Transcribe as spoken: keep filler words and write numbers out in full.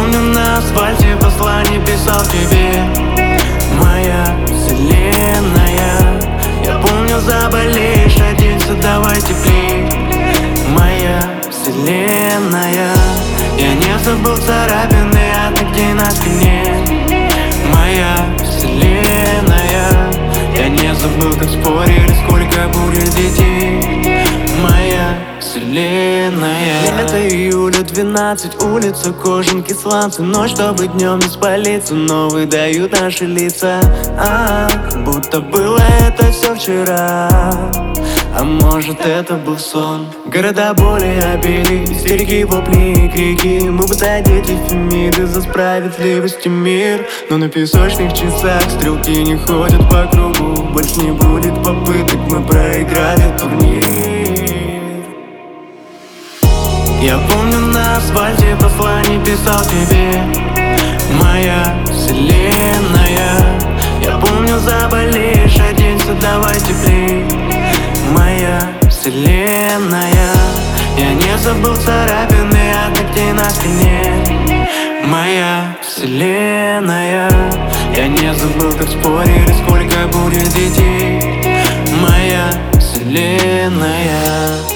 помню, на асфальте послание писал тебе. Моя вселенная. Я помню, заболеешь, оденься, давай теплей. Моя вселенная. Я не забыл царапины от ногтей на спине. Моя вселенная. Я не забыл, как спорили, сколько будет детей. Моя вселенная. Лето, июля, двенадцать, улица, кожанки, сланцы. Ночь, чтобы днем не спалиться, но выдают наши лица. А, как будто было это все вчера. А может, это был сон. Города боли обили, истерики, вопли и крики. Мы будто дети Фемиды, за справедливость и мир. Но на песочных часах стрелки не ходят по кругу. Больше не будет попыток, мы проиграли турнир. Я помню, на асфальте послание писал тебе. Моя вселенная. Я помню, заболеешь, оденься, давай теплей. Моя вселенная. Я не забыл царапины от ногтей на спине. Моя вселенная. Я не забыл, как спорили, сколько будет детей. Моя вселенная.